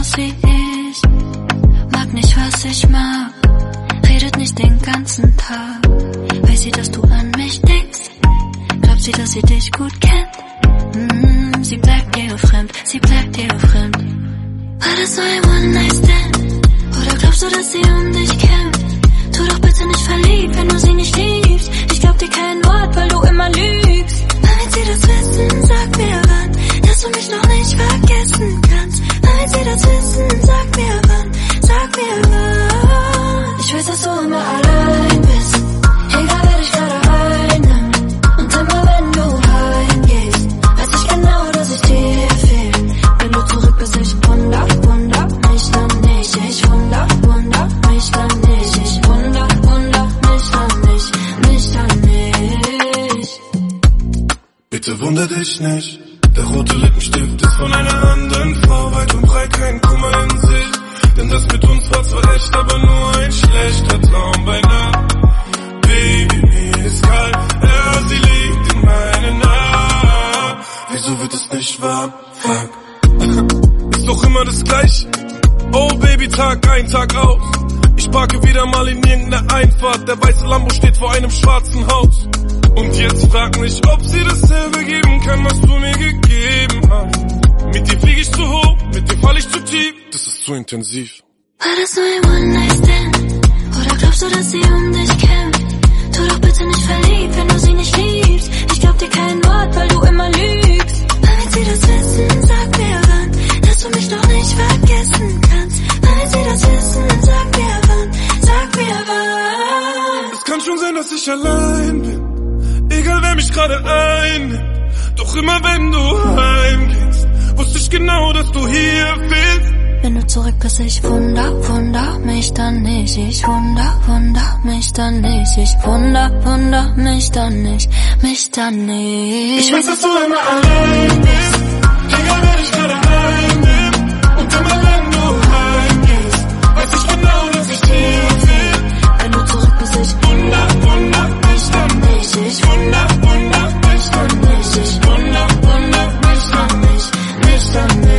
aus wie ich, mag nicht, was ich mag, redet nicht den ganzen Tag. Weiß sie, dass du an mich denkst? Glaubt sie, dass sie dich gut kennt? Sie bleibt dir fremd, sie bleibt dir fremd. War das so ein One-Night-Stand? Oder glaubst du, dass sie um dich kämpft? Tu doch bitte nicht verliebt, wenn du sie nicht liebst. Ich glaub dir kein Wort, weil du immer lügst. Wann wird sie das wissen? Sag mir wann, dass du mich noch nicht vergessen kannst. Wann wird sie das wissen? Sag mir wann, sag mir wann. Ich weiß, dass du immer allein bist, egal wer dich gerade einnimmt. Und immer wenn du heimgehst, weiß ich genau, dass ich dir fehl. Wenn du zurück bist, ich wunder mich dann nicht. Ich wunder mich dann nicht. Ich wunder mich dann nicht. Bitte wunder dich nicht, der rote Lippenstift ist von einer anderen Frau. Weit und breit kein Kummer in sich, denn das mit uns war zwar echt, aber nur ein schlechter Traum bei Nacht. Baby, mir ist kalt, ja, sie liegt in meinen Armen. Wieso wird es nicht warm? Fuck. Ist doch immer das Gleiche. Oh Baby, Tag ein, Tag aus. Ich parke wieder mal in irgendeiner Einfahrt. Der weiße Lambo steht vor einem schwarzen Haus. Und jetzt frag mich, ob sie dasselbe geben kann, was du mir gegeben hast. Mit dir flieg ich zu hoch, mit dir fall ich zu tief. Das ist zu intensiv. War das nur ein One-Night-Stand? Oder glaubst du, dass sie um dich kämpft? Tu doch bitte nicht verliebt, wenn du sie nicht liebst. Ich glaub dir kein Wort, weil du immer lügst. Wann wird sie das wissen? Sag mir wann, dass du mich noch nicht vergessen kannst. Wann wird sie das wissen? Sag mir wann, sag mir wann. Es kann schon sein, dass ich allein bin, egal wer mich gerade einnimmt. Doch immer wenn du heimgehst, wusste ich genau, dass du hier bist. Wenn du zurück bist, ich wunder mich dann nicht. Ich wunder mich dann nicht. Ich wunder mich dann nicht, mich dann nicht. Ich weiß, dass du immer allein bist, egal wer dich gerade einnimmt. Und immer wenn du heimgehst, weiß ich genau, dass ich dir will. Wenn du zurück bist, ich wunder mich dann nicht. Ich wunder mich dann nicht. Ich wunder mich dann nicht, mich dann nicht.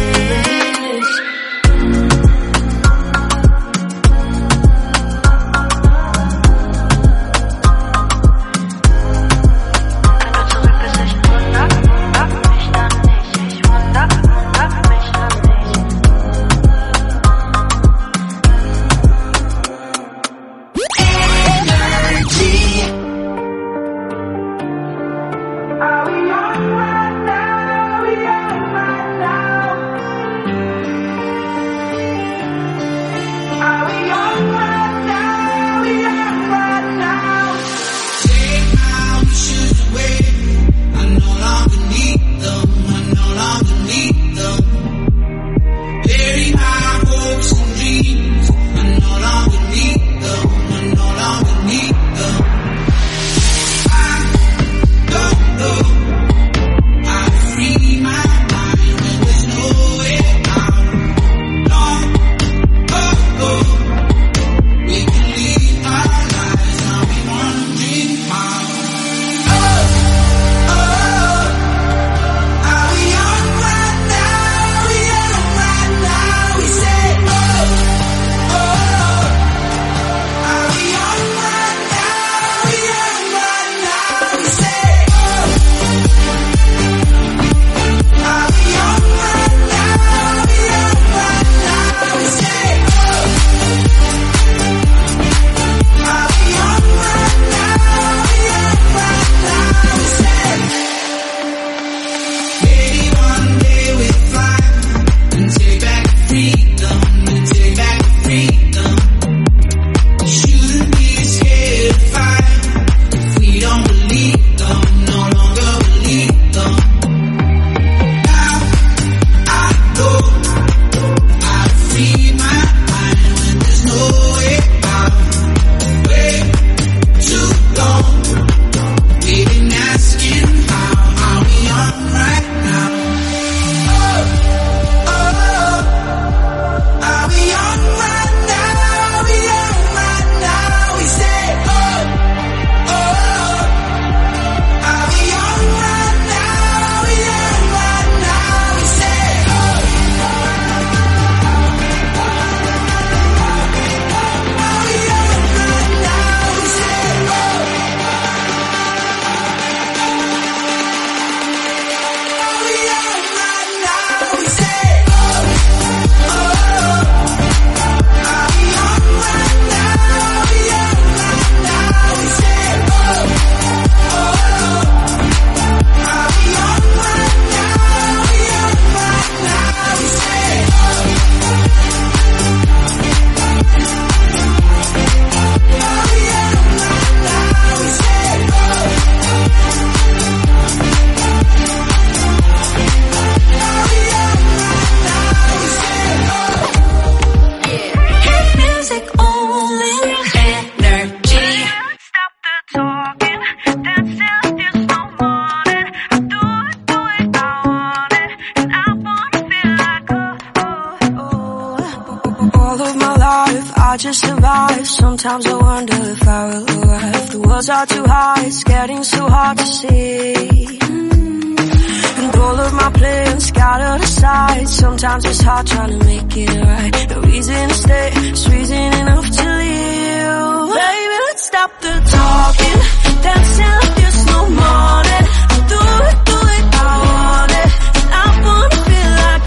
just survive. Sometimes I wonder if I will arrive. The words are too high, it's getting so hard to see. And all of my plans scattered aside. Sometimes it's hard trying to make it right. No reason to stay, it's reason enough to leave. Baby, let's stop the talking, dancing like there's no morning. Do it, I want it. And I wanna feel like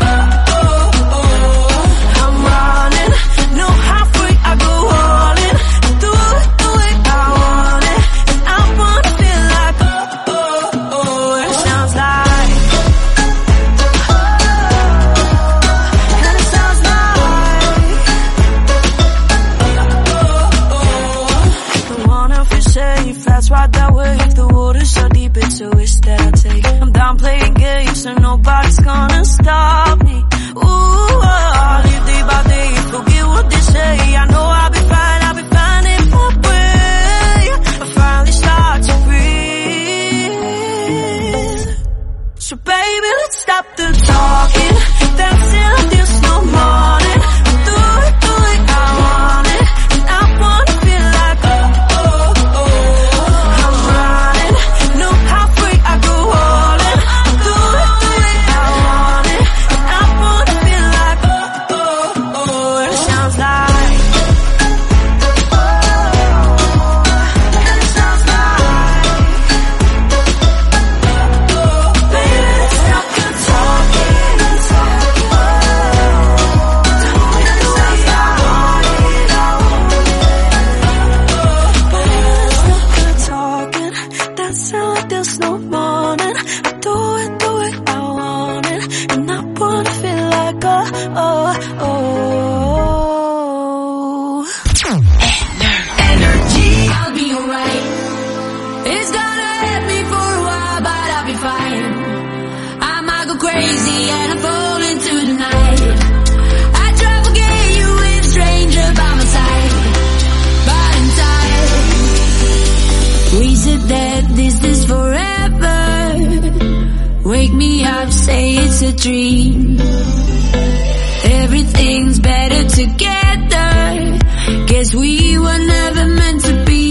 I'm running. No halfway, I go all in. Do it, I want it. And I wanna feel like and it sounds like and it sounds like I wanna feel safe, that's right that way. If the water's so deep, it's a risk that I take. I'm done playing games, and nobody's gonna stop me. Ooh, I'll live day by day, forget what they say. I know I'll be fine in my way. I finally start to breathe. So baby, let's stop the talking, dancing like there's no morning. Do it, I want it. And I wanna feel like I'm running. No halfway, I go all in. Do it, I want it. And I wanna feel like and it sounds like and it sounds like baby, let's stop the talking, and it sounds like that sound like there's no morning. Do it, I want it. And I wanna feel like Energy. I'll be alright. It's gonna hurt me for a while, but I'll be fine. I might go crazy and I fall into the night. I try to forget you with a stranger by my side, but inside we said that this is forever. Wake me up, say it's a dream. Everything's better together. Guess we were never meant to be.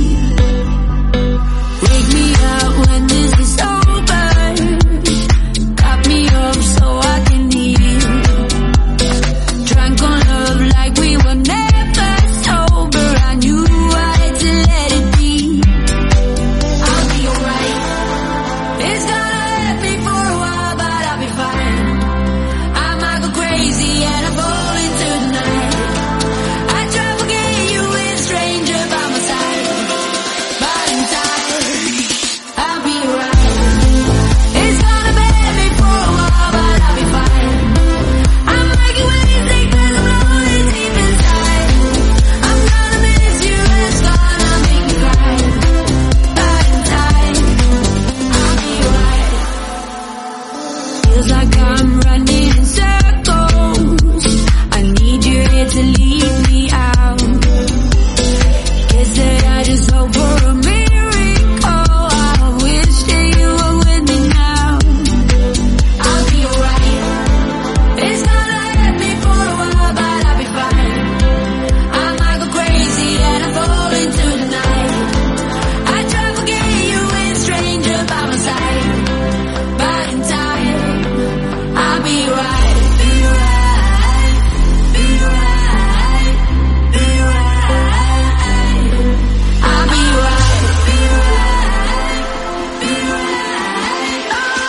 Wake me up when this is over. Cut me off so I can heal. Drunk on love like we were never sober. I knew I had to let it be. I'll be alright. It's gonna hurt me for a while, but I'll be fine. I might go crazy and I fall into the night. I try to forget you with a stranger by my side, but inside I'll be right. It's gonna hurt me for a while, but I'll be fine. I'm making crazy 'cause I'm lonely deep inside. I'm gonna miss you and it's gonna make me cry, but inside I'll be right. Feels like I'm running in circles. I need you here to lead me out. Guess that I just hope for a miracle. I wish that you were with me now. I'll be alright. It's gonna hurt me for a while, but I'll be fine. I might go crazy and I fall into the night. I try to forget you with a stranger by my side, but in time I'll be right. Be right. Be right. Be right. I'll be right. Be right. Be right.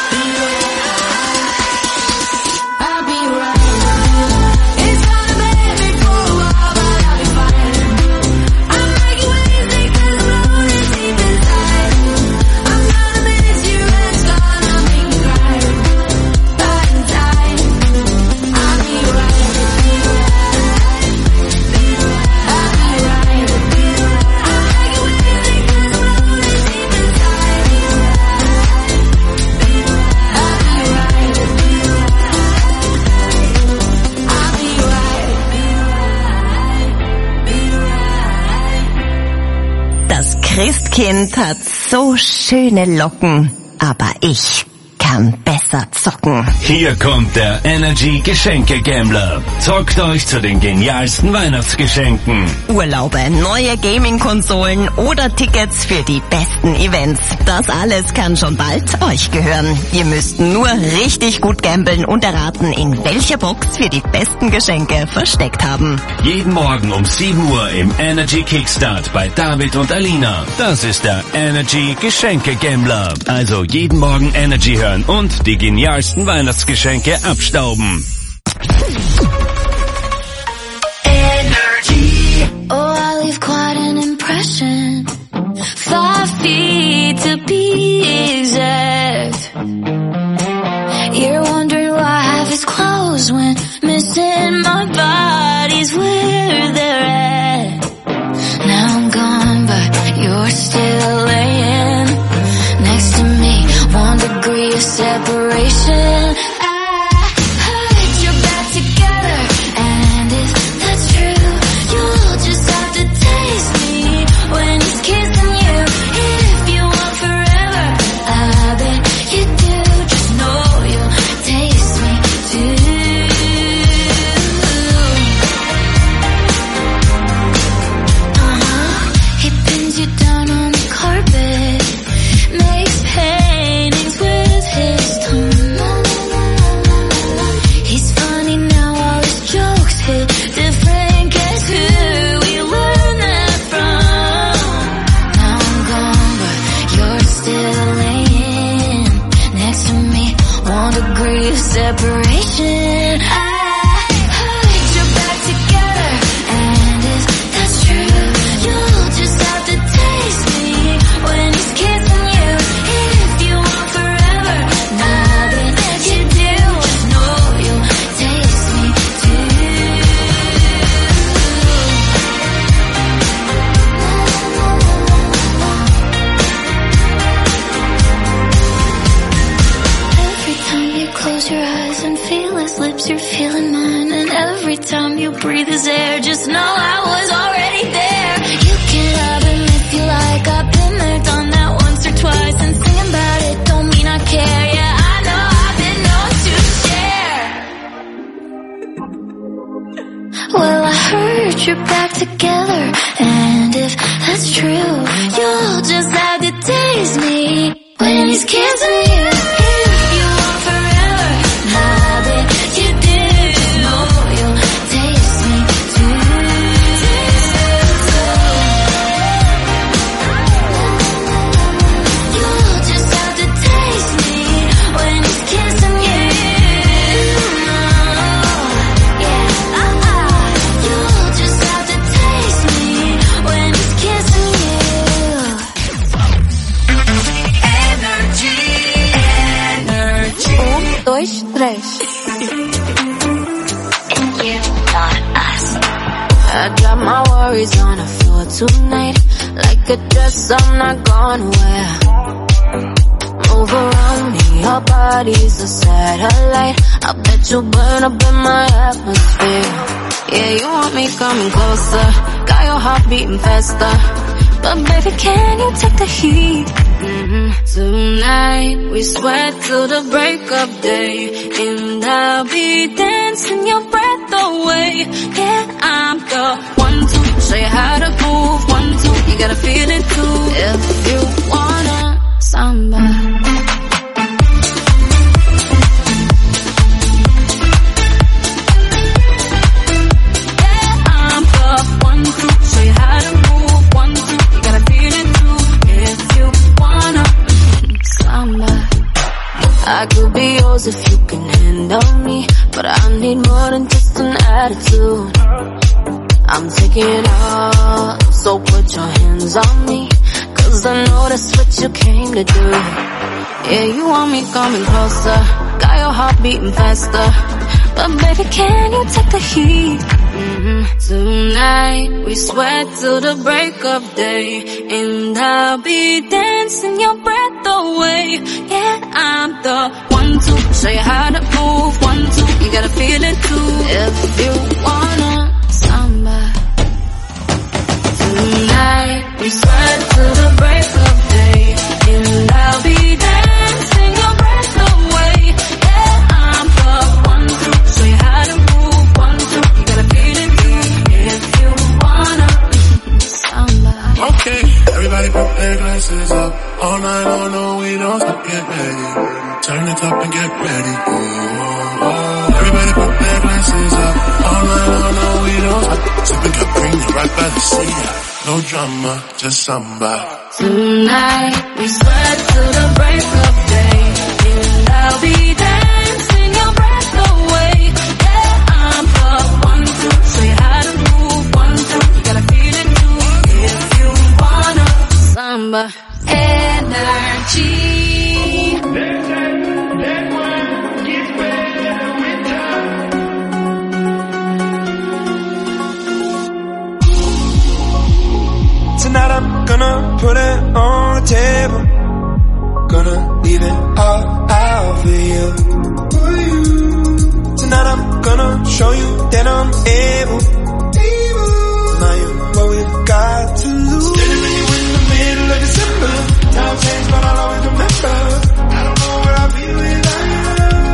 I'll be right. It's gonna hurt me for a while, but I'll be fine. I'm making crazy 'cause I'm lonely deep inside. I'm gonna miss you and it's gonna make me cry, but inside I'll be right. I'll be right. I'm making crazy 'cause I'm lonely deep inside. I'll be right. I'll be right. Das Christkind hat so schöne Locken, aber ich kann besser zocken. Hier kommt der Energy Geschenke Gambler. Zockt euch zu den genialsten Weihnachtsgeschenken. Urlaube, neue Gaming-Konsolen oder Tickets für die besten Events. Das alles kann schon bald euch gehören. Ihr müsst nur richtig gut gambeln und erraten, in welcher Box wir die besten Geschenke versteckt haben. Jeden Morgen um 7 Uhr im Energy Kickstart bei David und Alina. Das ist der Energy Geschenke Gambler. Also jeden Morgen Energy hören und die genialsten Weihnachtsgeschenke abstauben. Energy. Oh, I leave quite an impression. 5 feet to be exact. You're wondering why I have his clothes when missing my body's where they're at. Now I'm gone, but you're still laying next to me. 1 degree of separation. I heard you're back together, and if that's true, you'll just have to taste me when he's kissing you. If you want forever, I bet you do. Just know you'll taste me too. He pins you down on the carpet, makes paintings with his tongue. He's funny now, all his jokes hit different. Guess who we learned that from? Now I'm gone, but you're still laying next to me. 1 degree of separation. I heard you're back together, and if that's true, you'll just have to taste me when he's kissing you. If you want forever, I bet you do. Just know you'll taste me too. Every time you close your eyes and feel his lips, you're feeling mine. And every time you breathe his air, just know I was already there. You can love him if you like. I've been there, done that once or twice. And singing about it don't mean I care. Yeah, I know I've been known to share. Well, I heard you're back together, and if that's true, you'll just have to taste me when he's kissing you. If you want forever, I bet you do. Just know you'll taste me too. You'll just have to taste me when he's kissing you. Yeah, you'll just have to taste me when he's kissing you. Energy, energy. 1, 2, 3. And you, not us. I drop my worries on the floor tonight, like a dress I'm not gonna wear. Move around me, your body's a satellite. I bet you burn up in my atmosphere. Yeah, you want me coming closer, got your heart beating faster. But baby, can you take the heat? Tonight we sweat till the break of day, and I'll be dancing your breath away. Yeah, I'm the one to show you how to move. 1, 2, you gotta feel it too. If you wanna samba. Yeah, I'm the one to show you how to move. 1, 2, you gotta feel it too. If you wanna samba. I could be yours if you can handle me, but I need more than just an attitude. I'm taking it all, so put your hands on me, 'cause I know that's what you came to do. Yeah, you want me coming closer, got your heart beating faster. But baby, can you take the heat? Tonight we sweat till the break of day, and I'll be dancing your breath away. Yeah, I'm the one to show you how to move. 1, 2, you gotta feel it too. If you wanna samba. Tonight we sweat till the break of day, and I'll be dancing your breath away. right by the sea. No drama, just samba. Tonight we sweat till the break of day, and I'll be dancing your breath away. Yeah, I'm up 1, 2, show you how to move. 1, 2, you gotta feel it too. If you wanna samba energy. Tonight I'm gonna put it on the table. Gonna leave it all out for you. Tonight I'm gonna show you that I'm able. Now you what we've got to lose. Standing with you in the middle of December. Time changed but I'll always remember. I don't know where I'll be without you.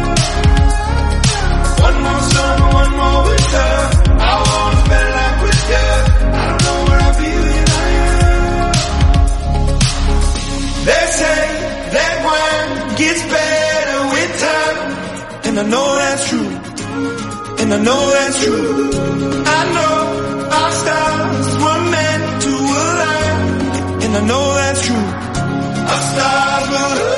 One more summer, one more winter. I wanna spend life with you. I don't know where I'll be without you. They say that wine gets better with time, and I know that's true, and I know that's true. I know our stars were meant to align, and I know that's true. Our stars will align.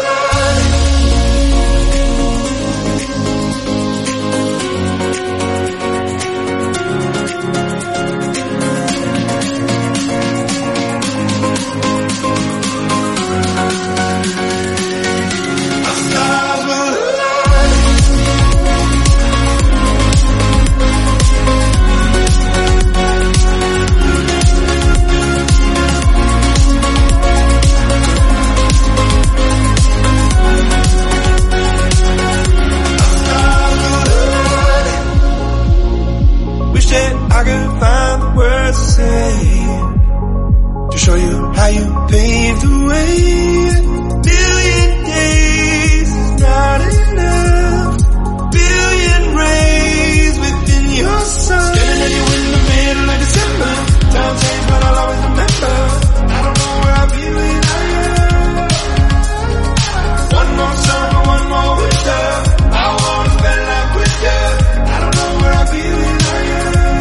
I could find the words to say to show you how you paved the way. Billion days is not enough. Billion rays within your sun. Standing at you in the middle of December. Time changed but I'll always remember. I don't know where I'll be without you. One more summer, one more winter. I wanna spend life with you. I don't know where I'll be without you.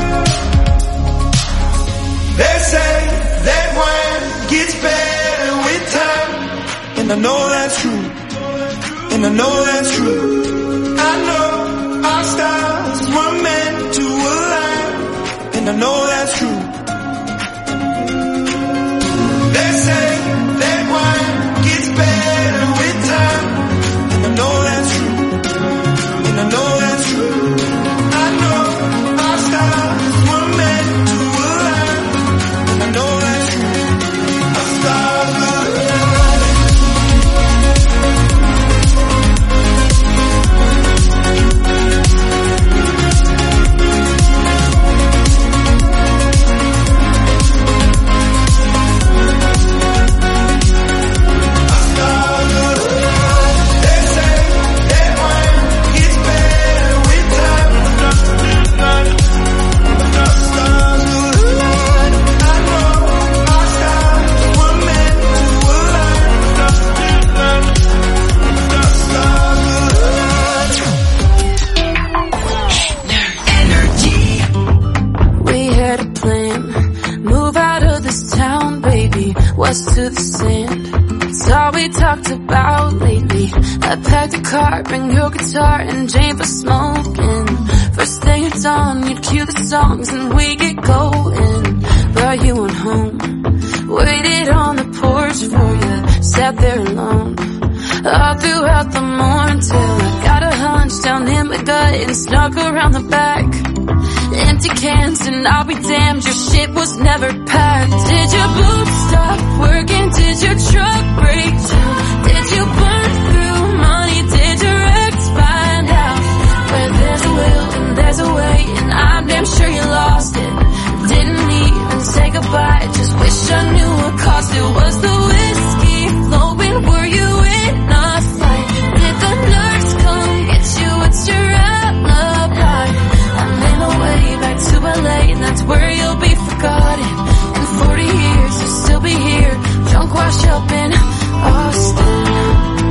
They say that wine gets better with time, and I know that's true, and I know that's true. I know our stars were meant to align, and I know that's true. They say that wine gets better with time, and I know that's true, and I know that's true. I know our stars were meant to align. I know that's true. Our stars will to the sand. It's all we talked about lately. I packed a car, bring your guitar and Jane for smoking. First thing at dawn, you'd cue the songs and we get going. Brought you on home, waited on the porch for you, sat there alone all throughout the morning till I got a hunch down in my gut and snuck around the back. Empty cans and I'll be damned, your shit was never packed. Did your boots stop working? Did your truck break down? Did you burn through money? Did your ex find out? Where there's a will and there's a way, and I'm damn sure you lost it. Didn't even say goodbye, just wish I knew what caused it. Was the whiskey flowing? Were you in a fight? Did the nurse come get you? What's your alibi? I made my way back to LA, and that's where you'll be forgotten. In 40 years, you'll still be here, drunk, washed up in Austin.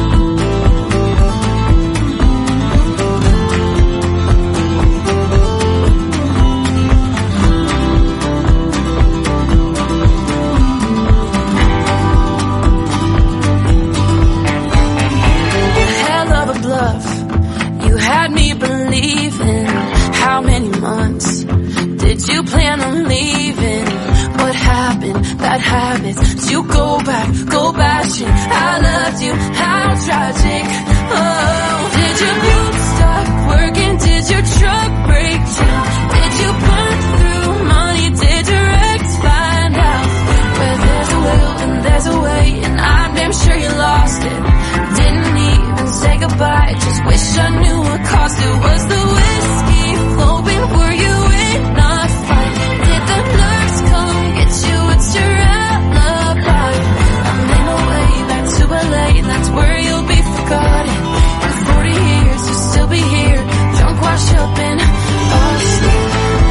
bad habits. So you go back, go bashing. I loved you, how tragic. Oh, did your pump stop working? Did your truck break down? Did you burn through money? Did your ex find out? Where there's a will and there's a way, and I'm damn sure you lost it. Didn't even say goodbye, just wish I knew what cost it. Was the whiskey flowing? Were you in a fight? Did the nurse come get you? It's your alibi. I made my way back to LA, that's where you'll be forgotten. In 40 years you'll still be here, drunk, washed up and asleep.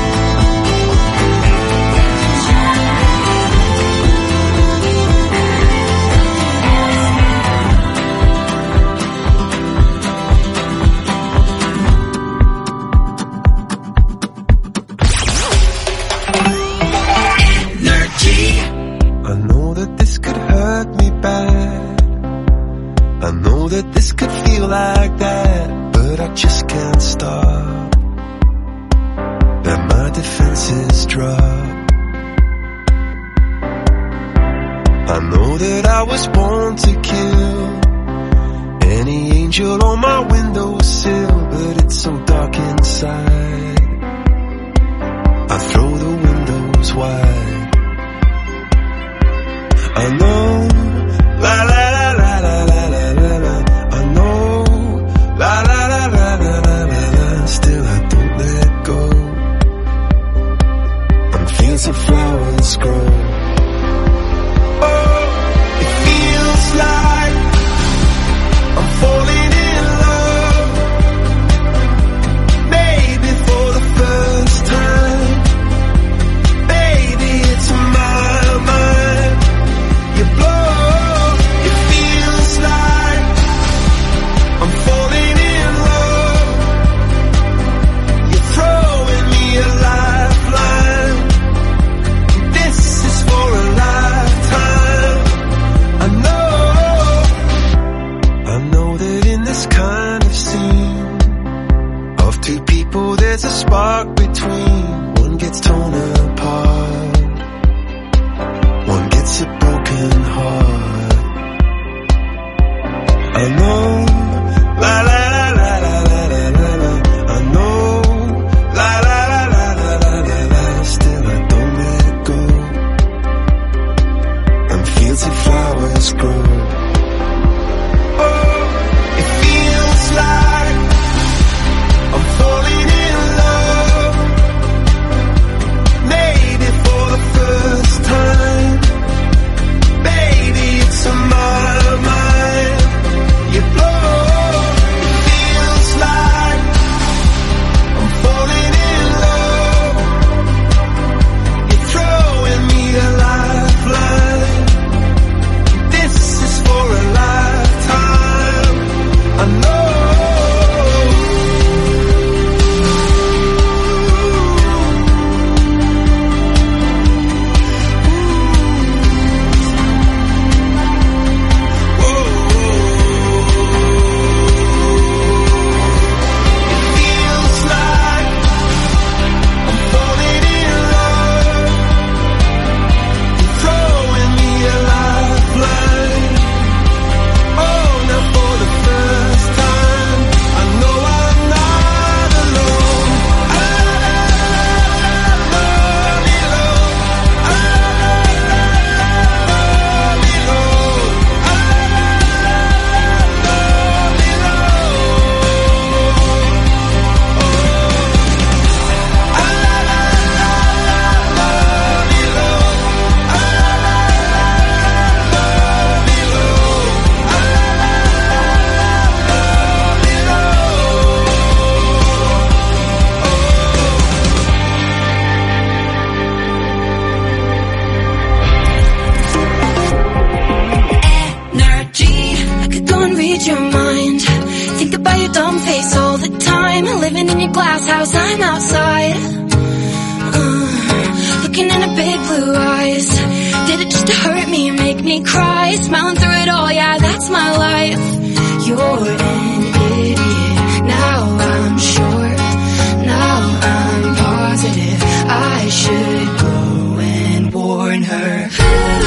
I know that this could hurt me bad. I know that this could feel like that, but I just can't stop. Let my defenses drop. I know that I was born to kill any angel on my windowsill, but it's so dark inside. I throw the windows wide. I know, la la la la la la la la la. I know, la la la la la la la la. Still I don't let go. And fields of flowers grow. Oh, it feels like I'm falling in love. Maybe for the first time. Baby, it's my mind. You blow, it feels like I'm falling in love. You're throwing me a lifeline. This is for a lifetime. I know that in this kind of scene of two people there's a spark between. One gets torn apart, one gets a broken heart. I know, la la la la la la la la. I know, la la la la la la la la. Still I don't let go. And fields of flowers grow. Oh, it feels like I'm falling in love. Maybe for the first time. Baby, it's on my mind. You blow, it feels like I'm falling in love. You're throwing me a lifeline. This is for a lifetime. I know. glass house, I'm outside, looking in her big blue eyes. Did it just to hurt me and make me cry? Smiling through it all, yeah, that's my life. You're an idiot, now I'm sure, now I'm positive I should go and warn her.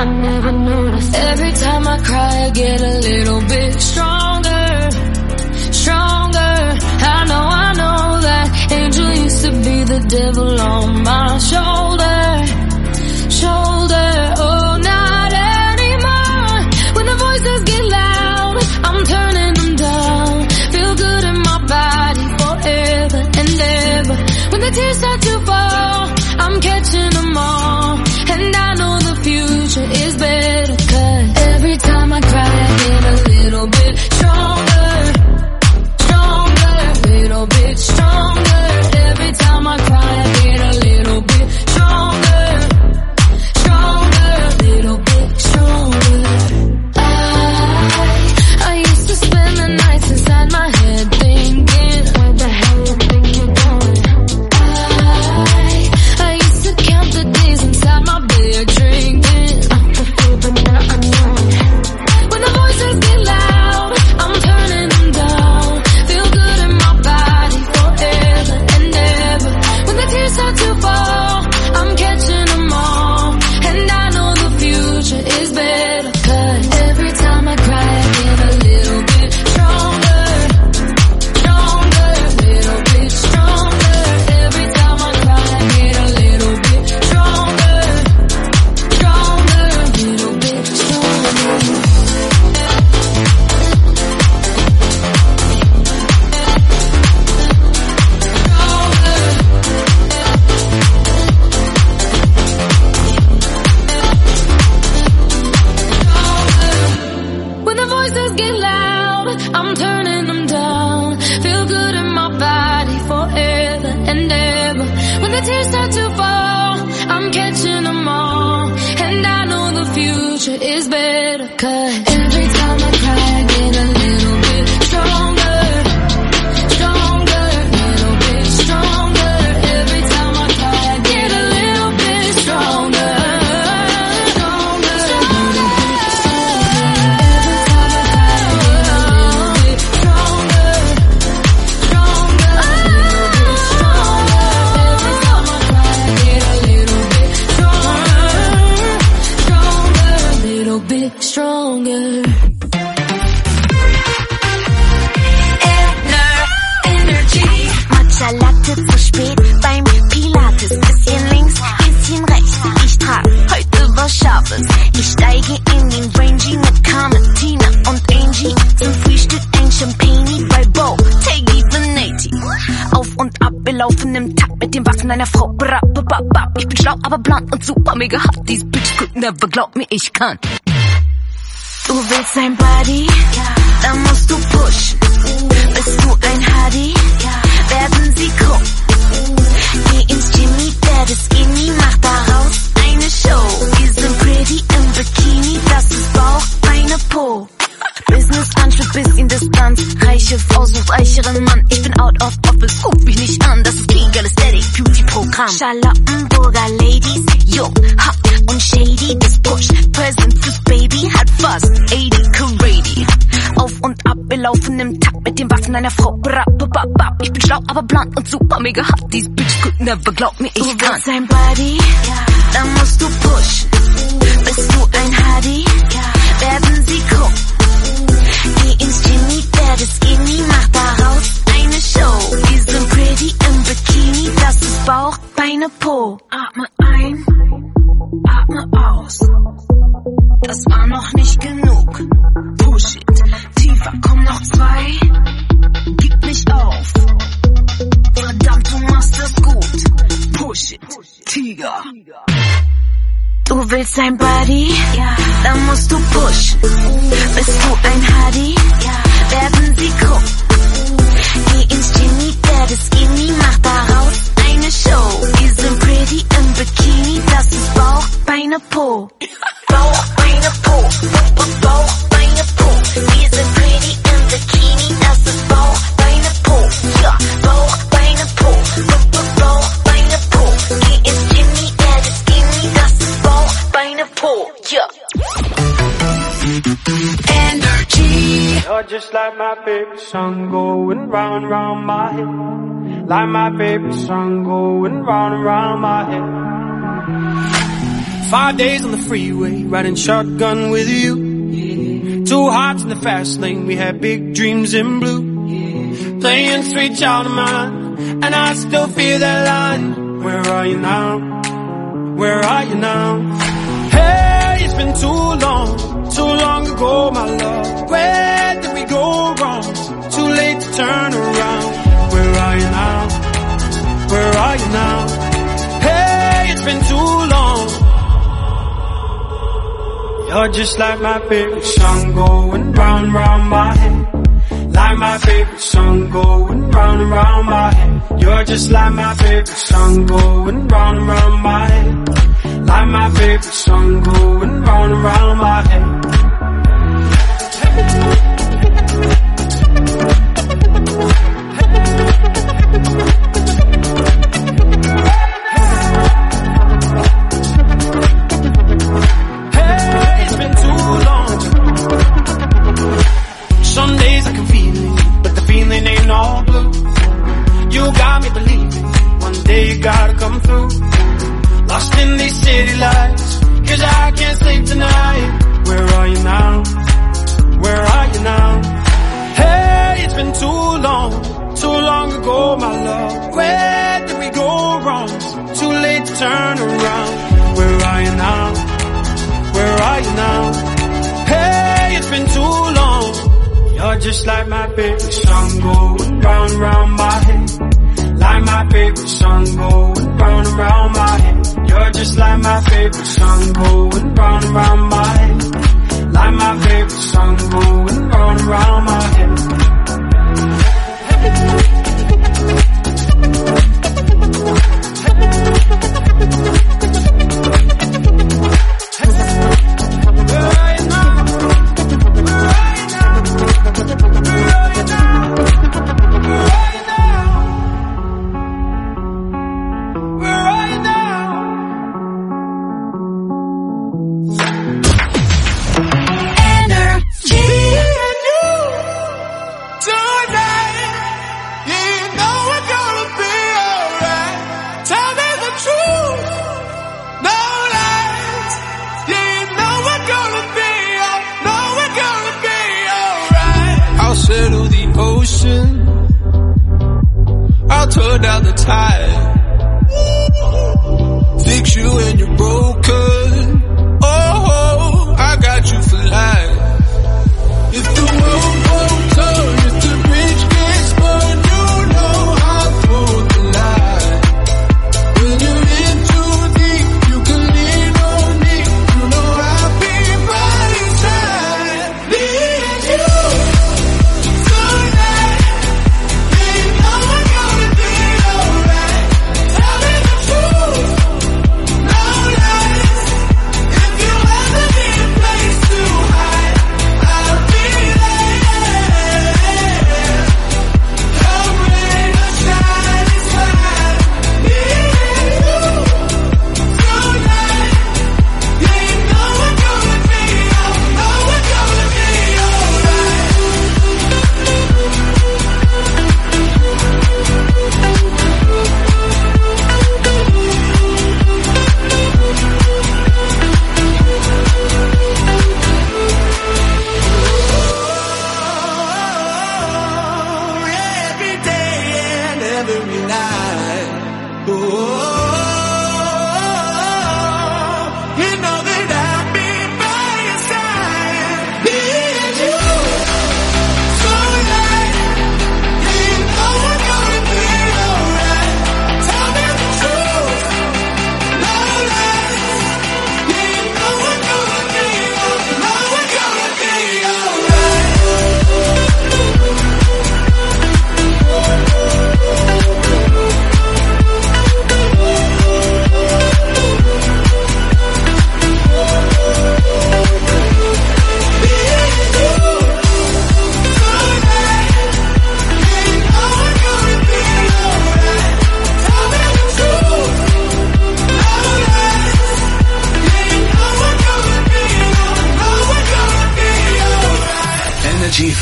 I never noticed. Every time I cry, I get a little bit stronger, stronger. I know that angel used to be the devil on my shoulder, shoulder. Oh, not anymore. When the voices get loud, I'm turning them down. Feel good in my body forever and ever. When the tears start to fall, I'm catching them all. And I know the future is better, 'cause every time I cry, I get a little bit stronger, stronger, little bit stronger. Every time I cry, I get a little bit stronger, stronger, little bit stronger. I used to spend the nights inside my head thinking, where the hell you think you're going? I used to count the days inside my bed drinking. I feel but now I know. When the voices get loud, I'm turning them down. Feel good in my body forever and ever. When the tears start to fall, I'm catching them all. And I know the future is better, 'cause every time I cry, I get a little bit stronger, stronger, little bit stronger. Every time I cry, I get a little bit stronger, stronger, little bit stronger. When the voices get loud, I'm turning them down. Feel good in my body forever and ever. When the tears start to fall, I'm catching them all. And I know the future is better, 'cause every time I cry, I get a little bit stronger, stronger, little bit stronger. Every time I cry, I get a little bit stronger, stronger, little bit stronger. Every time I cry, I get a little bit stronger, stronger, little bit stronger. Every time I cry, I get a little bit stronger, stronger, little bit stronger. Matcha Latte zu spät beim Pilates. Bisschen links, bisschen rechts. Ich trag heute was Scharfes. Ich steige in den Rangy mit Carmen, Tina und Angie. Zum Frühstück ein Champagne bei Bo, Teggy Venati. Auf und ab, wir laufen im Takt mit den Waffen einer Frau. Ich bin schlau, aber blond und super mega hot. These bitches could never, glaub mir, ich kann. Du willst ein Buddy? Dann musst du pushen. Bist du ein Hardy? Werden sie gucken. Geh ins Jimmy, werde skinny, mach daraus eine Show. Wir sind pretty im Bikini, das ist Bauch, Beine, Po. Business-Anschluss, bisschen Distanz. Reiche Frau sucht reicheren Mann. Ich bin out of office, ruf mich nicht an. Das ist kein geiles Daddy-Beauty-Programm. Charlottenburger Ladies, jung, hot und shady. Das Push, Present fürs Baby, hat fast 80 Karate. Auf und ab, wir laufen im Takt mit den Waffen einer Frau. Ich bin schlau, aber blond und super mega hot. These bitches could never, glaub mir, ich kann. Du willst ein Buddy? Dann musst du pushen. Bist du ein Hardy? Werden sie gucken. Geh ins Jimmy, werde skinny, mach daraus eine Show. Wir sind pretty im Bikini, das ist Bauch, Beine, Po. Atme ein, atme aus. Das war noch nicht genug. Push it, tiefer, komm noch 2. Gib nicht auf. Verdammt, du machst das gut. Push it, Tiger. Du willst ein Buddy? Dann musst du pushen. Bist du ein Hardy? Werden sie gucken. Geh ins Jimmy, werde skinny, mach daraus eine Show. Wir sind pretty im Bikini, das ist Bauch, Beine, Po. Bauch, Beine, Po. Bauch, Beine, Po. Wir sind pretty im Bikini, das ist Bauch, Beine, Po. Ja, Bauch, Beine, Po. Bauch, Beine, Po. Geh ins Jimmy, werde skinny, das ist Bauch, Beine, Po. Ja. Energy. You're just like my favorite song going round and round my head. Like my favorite song going round and round my head. 5 days on the freeway, riding shotgun with you. 2 hearts in the fast lane, we had big dreams in blue. Playing Sweet Child of Mine, and I still feel that line. Where are you now? Where are you now? Hey, it's been too long ago, my love. Where did we go wrong? Too late to turn around. Where are you now? Where are you now? Hey, it's been too long. You're just like my favorite song going round and round my head. Like my favorite song going round and round my head. You're just like my favorite song going round and round my head. Like my favorite song going round and round my head. Hey, it's been too long. Some days I can feel it, but the feeling ain't all blue. You got me believing one day you gotta come through. Lost in these city lights, 'cause I can't sleep tonight. Where are you now? Where are you now? Hey, it's been too long ago, my love. Where did we go wrong? Too late to turn around. Where are you now? Where are you now? Hey, it's been too long. You're just like my favorite song going round and round my head. Like my favorite song going round and round my head. You're just like my favorite song going round and round my head. Like my favorite song going round and round my head. I'll turn down the tide, fix you when you're broken. Oh, I got you for life. If the world won't turn, if the bridge gets burned, you know I'll throw the line. When you're in too deep, you can lean on me. You know I'll be by your side. Me and you.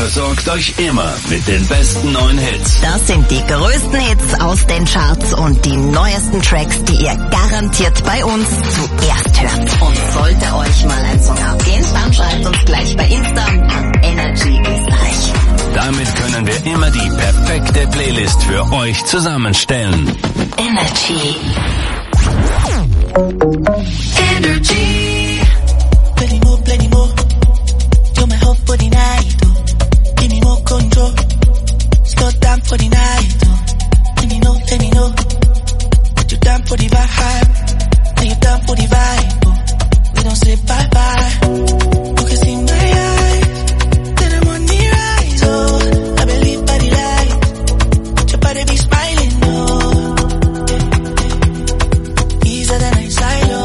versorgt euch immer mit den besten neuen Hits. Das sind die größten Hits aus den Charts und die neuesten Tracks, die ihr garantiert bei uns zuerst hört. Und sollte euch mal ein Song abgehen, dann schreibt uns gleich bei Insta an Energy Österreich. Damit können wir immer die perfekte Playlist für euch zusammenstellen. Energy. Energy. Plenty more. You're my hope for the night. Give me more control. Slow down for the night. Let me know. But you're down for the vibe. Now you're down for the vibe. We don't say bye bye. You can see my eyes. Then I'm on the rise. Oh, I believe by the light. But your body be smiling. Oh, easier than I silo.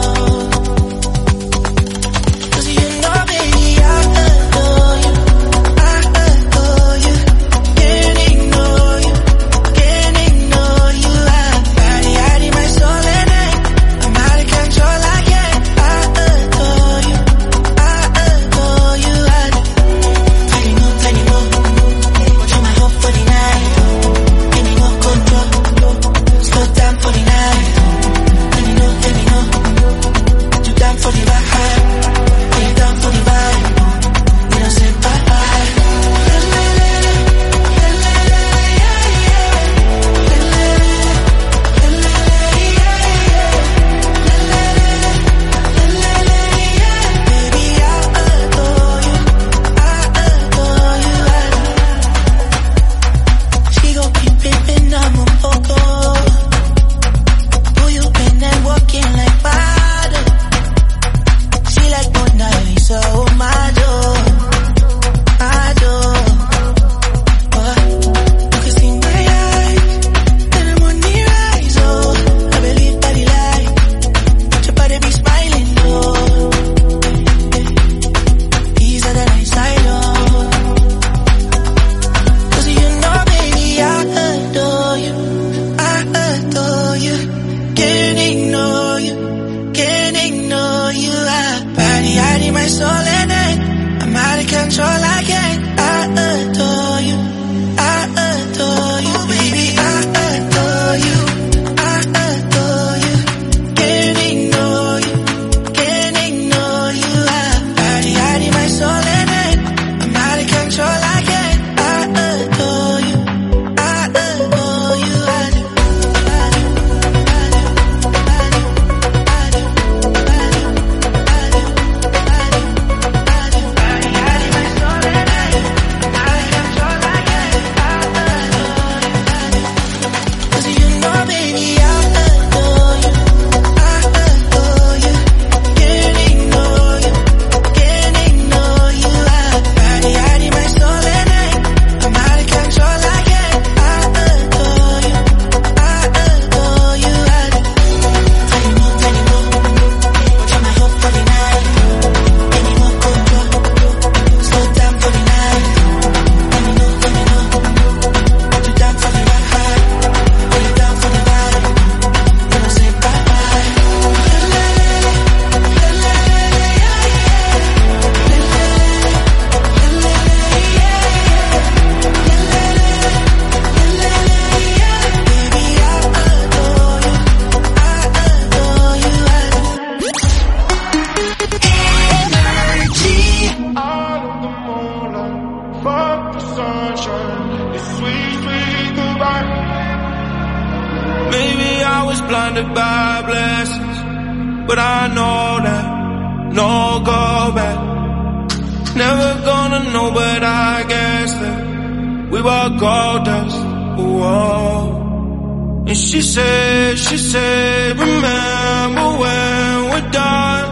She said, remember when we're done.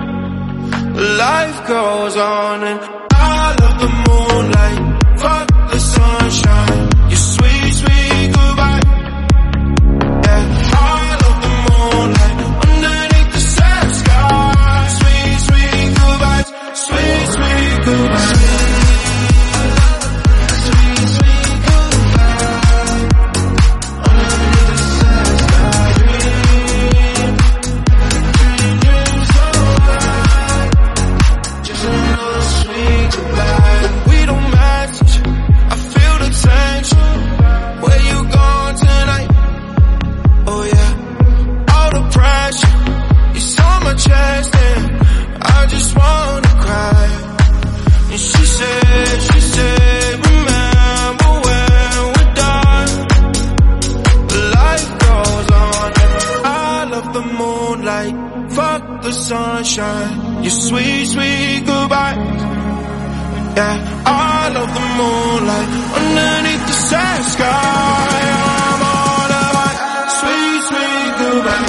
Life goes on and I love the moonlight, fuck the sunshine. Your sweet, sweet goodbye. Yeah, I love the moonlight underneath the sad sky. Sweet, sweet goodbyes, sweet, sweet goodbyes. We don't matter. chest and I just wanna cry. And she said, remember when we're done, life goes on. I love the moonlight, fuck the sunshine, your sweet, sweet goodbye. Yeah, I love the moonlight underneath the sad sky. I'm all about sweet, sweet goodbye.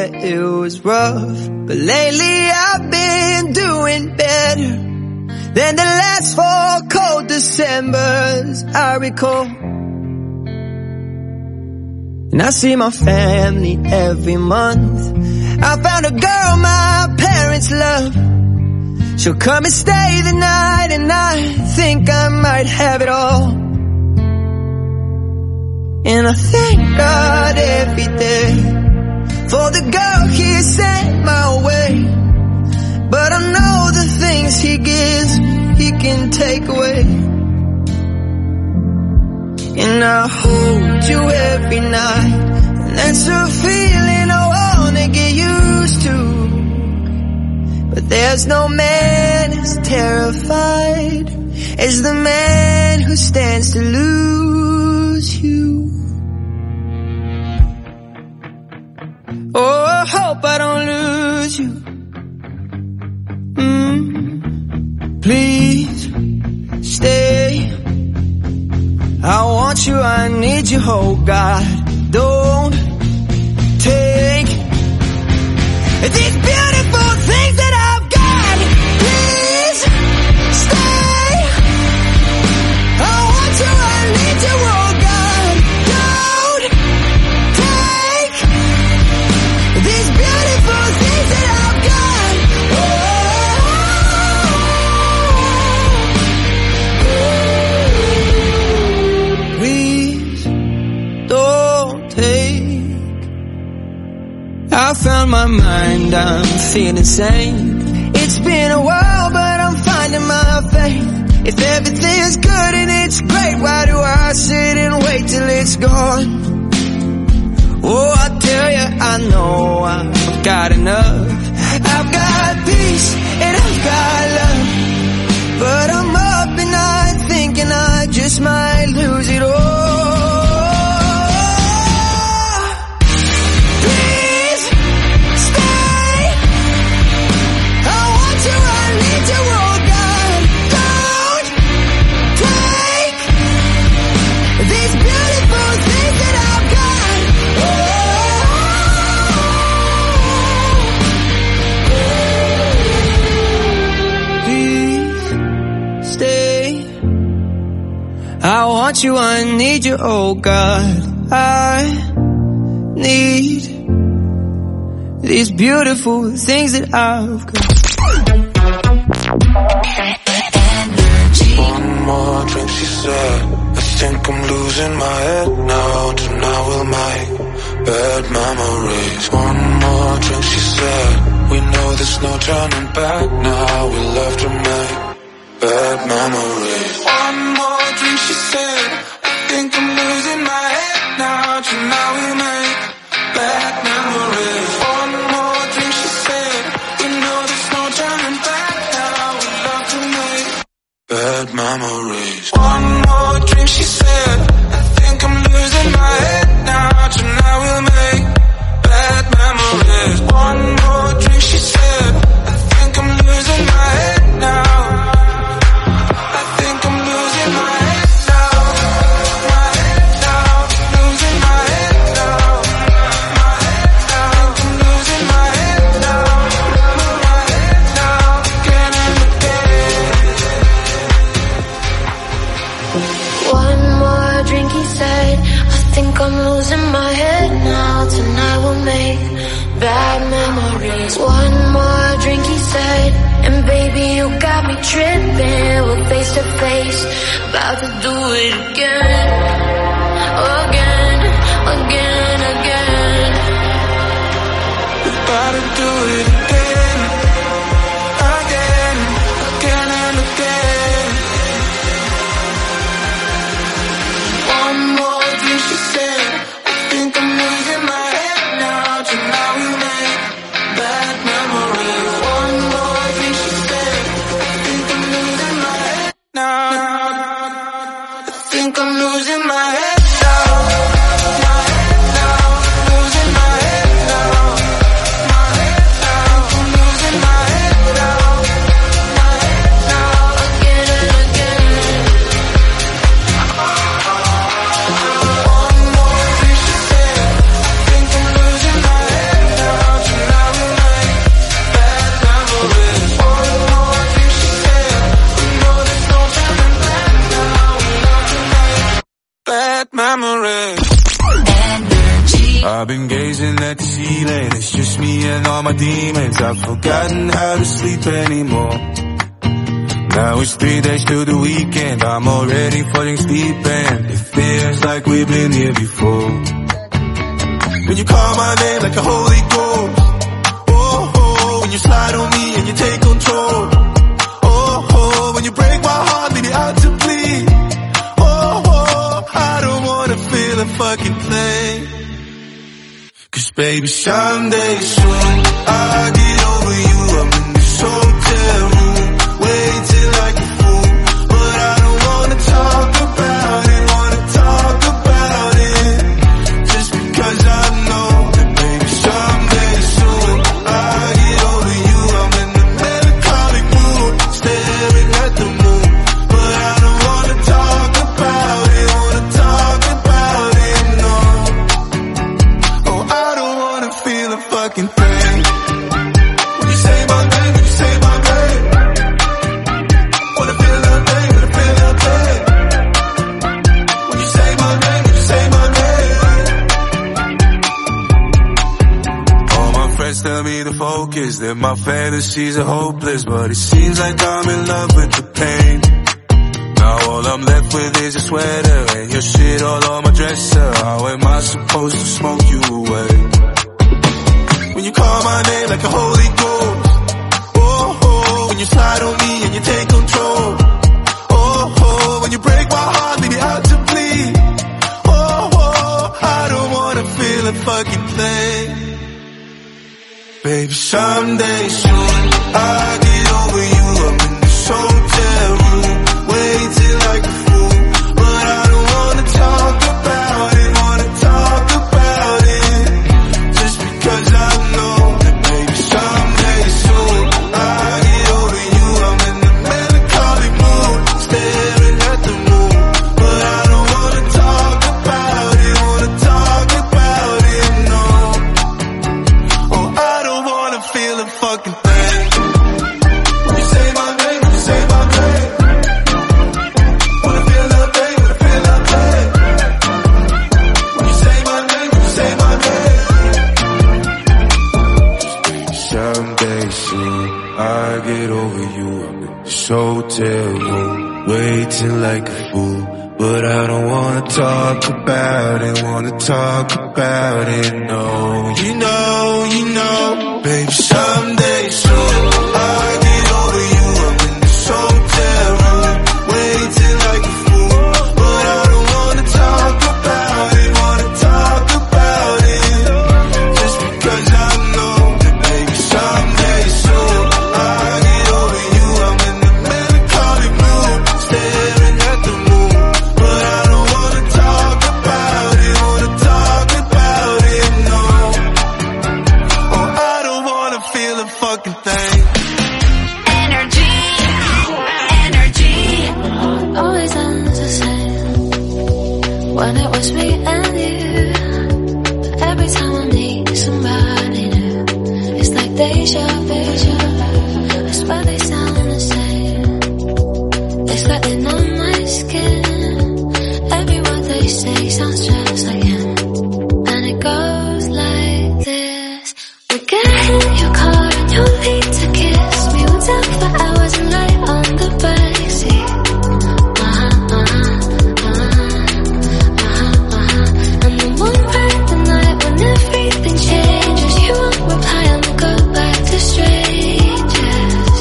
yeah, it was rough, but lately I've been doing better than the last 4 cold Decembers I recall. And I see my family every month. I found a girl my parents love. She'll come and stay the night, and I think I might have it all. And I thank God every day for the girl He sent my way. But I know the things He gives, He can take away. And I hold you every night, and that's a feeling I wanna get used to. But there's no man as terrified as the man who stands to lose you. Oh, I hope I don't lose you. Please stay. I want you, I need you, oh God. Don't take these beautiful things that I've got. Please stay. I want you, I need you, oh God. Don't take these beautiful things that I've got. Please don't take. I found my mind, I'm feeling sane. It's been a while, but I'm finding my faith. If everything's good and it's great, why do I sit and wait till it's gone? Oh, I tell you, I know I've got enough. I've got peace and I've got love, but I'm up at night thinking I just might lose it all. Please stay. I want you, I need you, oh God. Don't take these beautiful things that I've got. Please stay. I want you, I need you, oh God. I need these beautiful things that I've got. One more drink, she said. I think I'm losing my head now. Tonight we'll make bad memories. One more drink, she said. We know there's no turning back now. We love to make bad memories. One more drink, she said. I think I'm losing my head now. Tonight we'll make bad memories. One more drink, she said. We know there's no turning back now. We love to make bad memories. One more drink, she said. I think I'm losing my head now. Tonight we'll make bad memories. One more drink, she said. I think I'm losing my head now. I think I'm losing my head now. My head now. Losing my head now. My head now. I think I'm losing my head now. My head now. Again and again. One more drink, he said. I think I'm losing my head now. Tonight we'll make bad memories. One more drink, he said. And baby, you got me tripping. We're face to face, about to do it again. Again, again, again. About to do it again. Again, again and again. One more drink, she said. I think I'm losing my head now. Tonight we make bad memories. One more drink, she said. I think I'm losing my head now. I think I'm losing my head now. My head now. Losing my head now. My head now. I think I'm bad memories. I've been gazing at the ceiling, it's just me and all my demons. I've forgotten how to sleep anymore. Now it's 3 days till the weekend, I'm already falling asleep and it feels like we've been here before. When you call my name like a holy ghost, oh, oh, when you slide on me and you take control, oh, oh, when you break my heart, leave me out to bleed, oh, oh, I don't wanna feel a fucking thing. Cause baby, someday soon, I'll get over you. I'm in this hotel room, waiting like a fool. But I don't wanna talk about it, just because I know that baby, someday soon, I'll get over you. I'm in the melancholic mood, staring at the moon. But I don't wanna talk about it, no. Oh, I don't wanna feel a fucking thing. When you say my name, when you say my name, wanna feel that thing, wanna feel that thing. When you say my name, when you say my name. All my friends tell me to focus, that my fantasies are hopeless, but it seems like I'm in love with the pain. Now all I'm left with is a sweater and your shit all on my dresser. How am I supposed to smoke you away? When you call my name like a holy ghost, oh, oh, when you slide on me and you take control, oh, oh, when you break my heart, leave me out to bleed, oh, oh, I don't wanna feel a fucking thing. Baby, someday soon, I'll get over you. I'm in this hotel room, waiting like a fool. But I don't wanna talk about it, just because I know that baby, someday soon, I'll get over you. I'm in the melancholic mood, staring at the moon. But I don't wanna talk about it, no. Oh, I don't wanna feel a fucking thing. When you say my name, when you say my name, wanna feel that thing, wanna feel that thing. When you say my name, when you say my name. Someday soon, I'll get over you. I'm in this hotel room, waiting like a fool. But I don't wanna talk about it, no. You know, baby, someday soon, I'll get over you. I'm in this hotel room, waiting like a fool. But I don't wanna talk about it, just because I know that baby, someday soon, I'll get over you. I'm in the melancholic mood, staring at the moon. But I don't wanna talk about it, no. Oh, I don't wanna feel a fucking thing. Energy, energy. Always ends the same when it was me and you. Every time I meet somebody new, it's like deja vu. I swear they sound the same. It's like they know my skin. Every word they say sounds just like him. And it goes like this. We get in your car and you need to kiss me. We'll talk for hours and lie on the backseat. And then one bright the night when everything changes, you won't reply and we'll go back to strangers.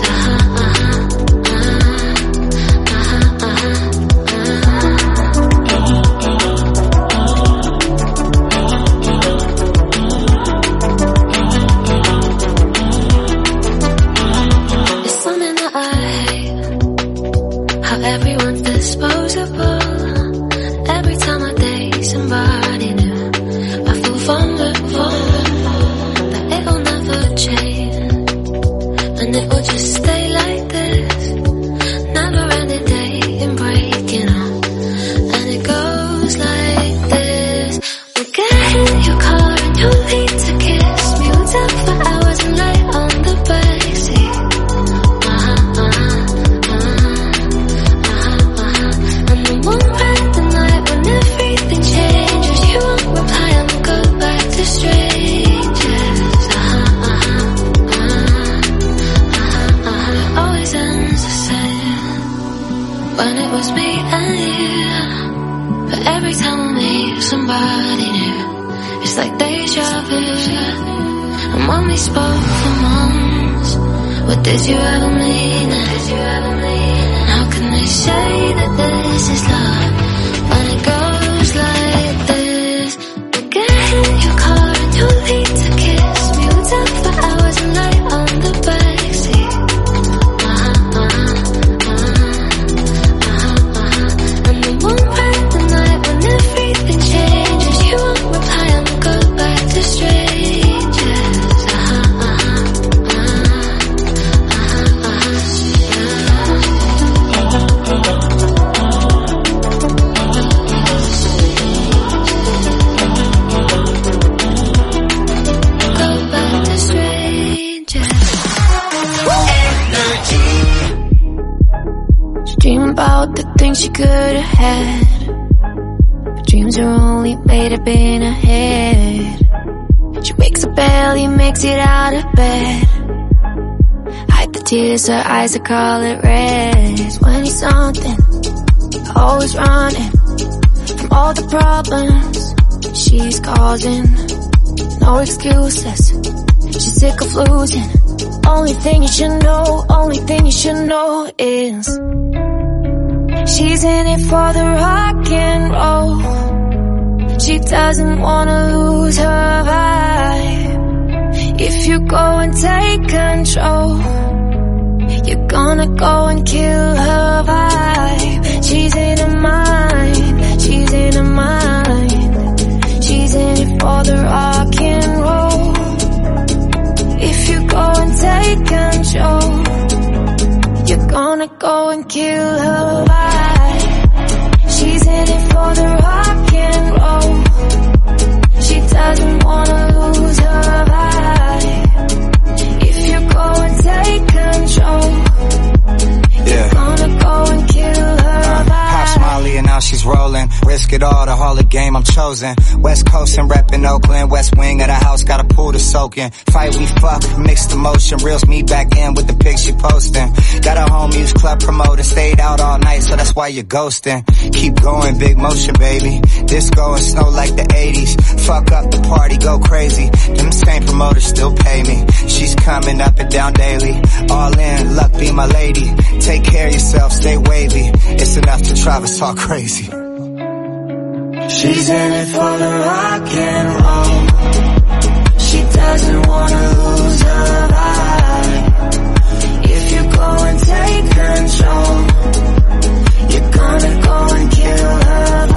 was me and you. But every time I meet somebody new, it's like deja vu. And when we spoke for months, what did you ever mean? And how can they say that this is love when it goes like this? We get in your car and you lead to kiss me. We talk for hours and lay on the backseat. And then one bright the night when everything changes, you won't reply and go back to strangers. Dream about the things she could have had, but dreams are only made up in her head. She wakes up early, makes it out of bed, hide the tears, her eyes are colored red. 20-something, always running from all the problems she's causing. No excuses, she's sick of losing. Only thing you should know, only thing you should know is she's in it for the rock and roll. She doesn't wanna lose her vibe. If you go and take control, you're gonna go and kill her vibe. She's in her mind, she's in her mind. She's in it for the rock and roll. If you go and take control, you're gonna go and kill her vibe. She's in it for the rock and roll. She doesn't wanna lose her vibe. If you go and take control, you're gonna go and kill her vibe. Pops Molly and now she's rolling. Risk it all, the Hall of Game I'm chosen. West Coast and reppin' Oakland. West wing of the house, got a pool to soak in. Fight we fuck, mixed emotion. Reels me back in with the pics she posting. Got a home use club promoter. Stayed out all night, so that's why you're ghosting. Keep going, big motion, baby. Disco and snow like the 80s. Fuck up the party, go crazy. Them same promoters still pay me. She's coming up and down daily. All in, luck be my lady. Take care of yourself, stay wavy. It's enough to Travis talk crazy. She's in it for the rock and roll. She doesn't wanna lose her vibe.